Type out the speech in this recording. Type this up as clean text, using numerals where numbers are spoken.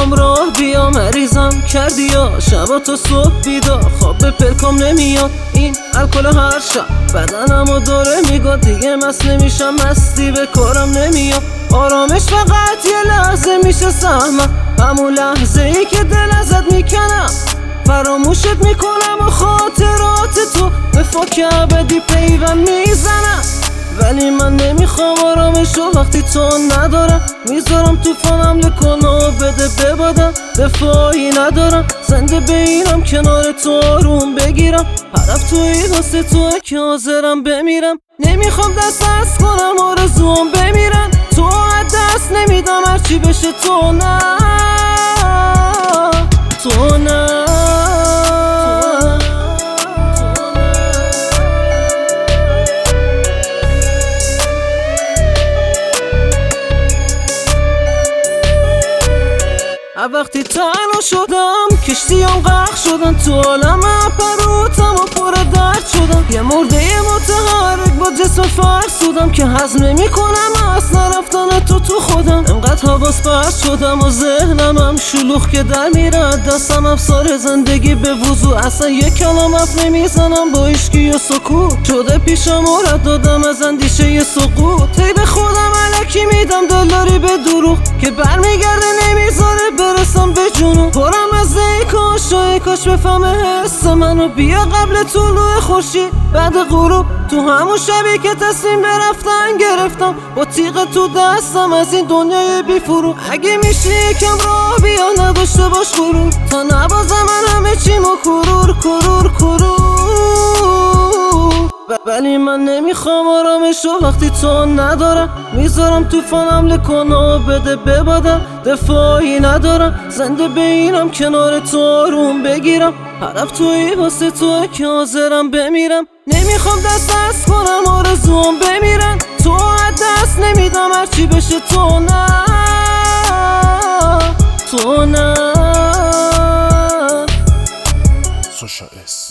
میخوام راه بیا مریضم کردی یا شبا تا صبح بیدار خواب به پلکام نمیاد این الکل هر شب بدنمو داره میگاد دیگه مست نمیشم مستی به کارم نمیاد آرامش فقط یه لحظه میشه سهمم همون لحظه ای که دل ازت میکنم فراموشت میکنم و خاطرات تو به فاک ابدی پیوند میزنم ولی من نمیخوام آرامشو وقتی تو ندارم میذارم توفان حمله کنه و بده ببادم دفاعی ندارم زنده بینم کنار تو آروم بگیرم هدف توی واسه توه که حاضرم بمیرم نمیخوام دست از کنم آرزوام بمیرن تو دست نمیدم هرچی بشه تو نه تو نه وقتی تنها شدم کشتیام غرق شدن تو عالم پروتم و پر درد شدم یه مرده متحرک با جسم فرسودم که هضم نمی کنم اصلا رفتن تو خودم انقدر حواس پرت شدم و ذهنم شلوغ که در میرد دستم افسار زندگی به وضوع اصلا یه کلام حرف نمیزنم با عشقی و سکوت شده پیشم و رد دادم از اندیشه ی سقوط هی به خودم الکی میدم دلاری به دروغ که برمیگرده نمیذاره برسم به جنون پرم از ای کاش بفهمه حس منو بیا قبل طلوع خورشید بعد غروب تو همون شبی که تصمیم به رفتن گرفتم با تیغ تو دستم از این دنیای بی فرو اگه میشه یکم راه بیا نداشته باش غرور تا نبازم من همه چیمو کرور ولی من نمیخوام آرامشو وقتی تو ندارم میذارم توفان حمله کنه و بده ببادم دفاعی ندارم زنده بینم کنار تو آروم بگیرم هدف توی واسه توه که حاضرم بمیرم نمیخوام دست از کنم آرزوام بمیرن تو دست نمیدم هرچی بشه تو نه تو نه Sasha S